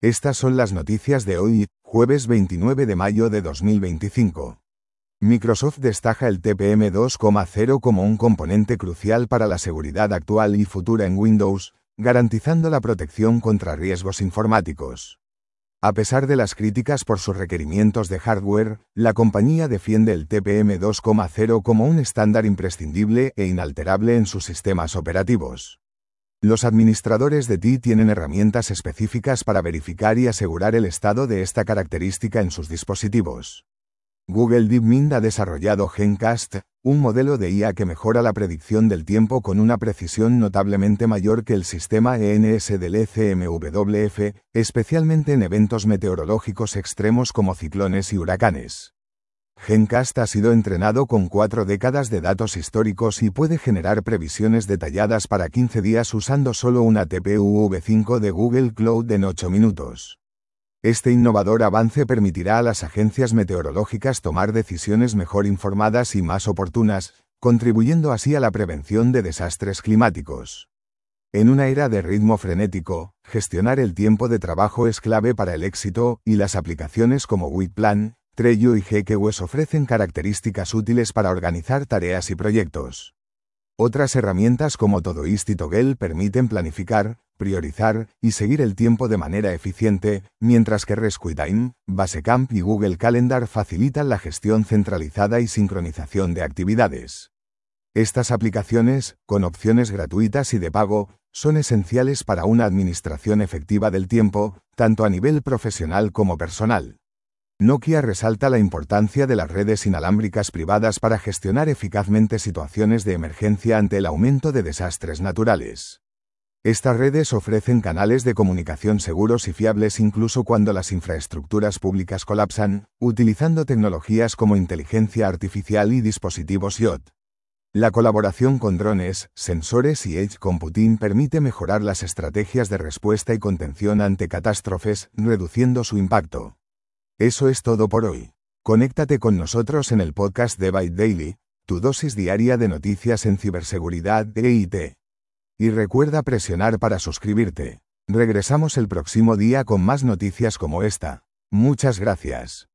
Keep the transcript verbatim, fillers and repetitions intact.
Estas son las noticias de hoy, jueves veintinueve de mayo de dos mil veinticinco. Microsoft destaca el T P M dos punto cero como un componente crucial para la seguridad actual y futura en Windows, garantizando la protección contra riesgos informáticos. A pesar de las críticas por sus requerimientos de hardware, la compañía defiende el T P M dos punto cero como un estándar imprescindible e inalterable en sus sistemas operativos. Los administradores de T I tienen herramientas específicas para verificar y asegurar el estado de esta característica en sus dispositivos. Google DeepMind ha desarrollado GenCast, un modelo de I A que mejora la predicción del tiempo con una precisión notablemente mayor que el sistema E N S del E C M W F, especialmente en eventos meteorológicos extremos como ciclones y huracanes. GenCast ha sido entrenado con cuatro décadas de datos históricos y puede generar previsiones detalladas para quince días usando solo una T P U V cinco de Google Cloud en ocho minutos. Este innovador avance permitirá a las agencias meteorológicas tomar decisiones mejor informadas y más oportunas, contribuyendo así a la prevención de desastres climáticos. En una era de ritmo frenético, gestionar el tiempo de trabajo es clave para el éxito, y las aplicaciones como Weekplan, Trello y G K W S ofrecen características útiles para organizar tareas y proyectos. Otras herramientas como Todoist y Toggle permiten planificar, priorizar y seguir el tiempo de manera eficiente, mientras que Rescuetime, Basecamp y Google Calendar facilitan la gestión centralizada y sincronización de actividades. Estas aplicaciones, con opciones gratuitas y de pago, son esenciales para una administración efectiva del tiempo, tanto a nivel profesional como personal. Nokia resalta la importancia de las redes inalámbricas privadas para gestionar eficazmente situaciones de emergencia ante el aumento de desastres naturales. Estas redes ofrecen canales de comunicación seguros y fiables incluso cuando las infraestructuras públicas colapsan, utilizando tecnologías como inteligencia artificial y dispositivos I O T. La colaboración con drones, sensores y edge computing permite mejorar las estrategias de respuesta y contención ante catástrofes, reduciendo su impacto. Eso es todo por hoy. Conéctate con nosotros en el podcast de Byte Daily, tu dosis diaria de noticias en ciberseguridad e I T. Y recuerda presionar para suscribirte. Regresamos el próximo día con más noticias como esta. Muchas gracias.